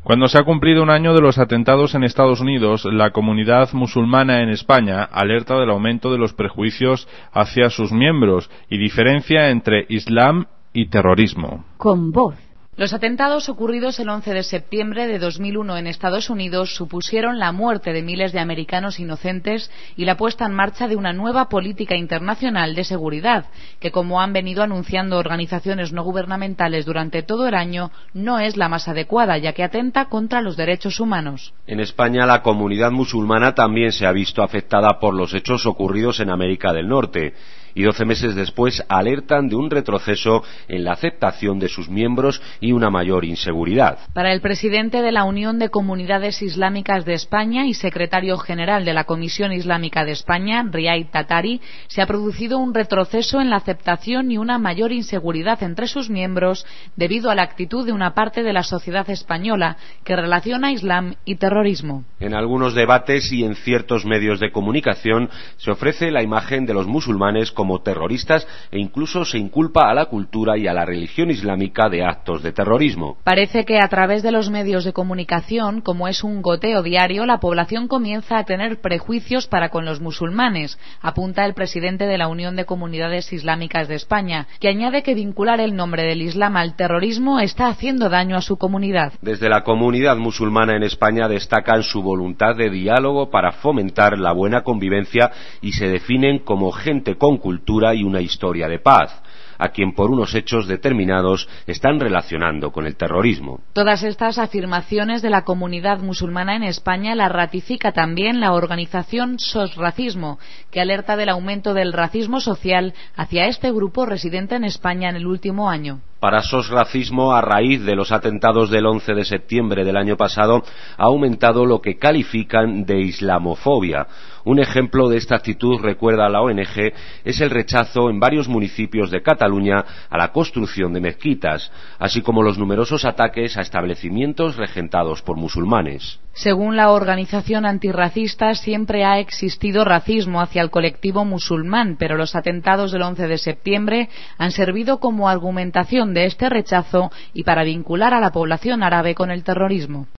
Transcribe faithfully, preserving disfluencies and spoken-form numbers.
Cuando se ha cumplido un año de los atentados en Estados Unidos, la comunidad musulmana en España alerta del aumento de los prejuicios hacia sus miembros y diferencia entre Islam y terrorismo. Con voz. Los atentados ocurridos el once de septiembre de dos mil uno en Estados Unidos supusieron la muerte de miles de americanos inocentes y la puesta en marcha de una nueva política internacional de seguridad, que, como han venido anunciando organizaciones no gubernamentales durante todo el año, no es la más adecuada, ya que atenta contra los derechos humanos. En España, la comunidad musulmana también se ha visto afectada por los hechos ocurridos en América del Norte, y doce meses después alertan de un retroceso en la aceptación de sus miembros y una mayor inseguridad. Para el presidente de la Unión de Comunidades Islámicas de España y secretario general de la Comisión Islámica de España, Riaid Tatari, se ha producido un retroceso en la aceptación y una mayor inseguridad entre sus miembros debido a la actitud de una parte de la sociedad española que relaciona Islam y terrorismo. En algunos debates y en ciertos medios de comunicación se ofrece la imagen de los musulmanes como terroristas e incluso se inculpa a la cultura y a la religión islámica de actos de terrorismo. Parece que a través de los medios de comunicación, como es un goteo diario, la población comienza a tener prejuicios para con los musulmanes, apunta el presidente de la Unión de Comunidades Islámicas de España, que añade que vincular el nombre del Islam al terrorismo está haciendo daño a su comunidad. Desde la comunidad musulmana en España destacan su voluntad de diálogo para fomentar la buena convivencia y se definen como gente con cultura y una historia de paz, a quien por unos hechos determinados están relacionando con el terrorismo. Todas estas afirmaciones de la comunidad musulmana en España las ratifica también la organización SOS Racismo, que alerta del aumento del racismo social hacia este grupo residente en España en el último año. Para SOS Racismo, a raíz de los atentados del once de septiembre del año pasado, ha aumentado lo que califican de islamofobia. Un ejemplo de esta actitud, recuerda la O N G, es el rechazo en varios municipios de Cataluña a la construcción de mezquitas, así como los numerosos ataques a establecimientos regentados por musulmanes. Según la organización antirracista, siempre ha existido racismo hacia el colectivo musulmán, pero los atentados del once de septiembre han servido como argumentación de este rechazo y para vincular a la población árabe con el terrorismo.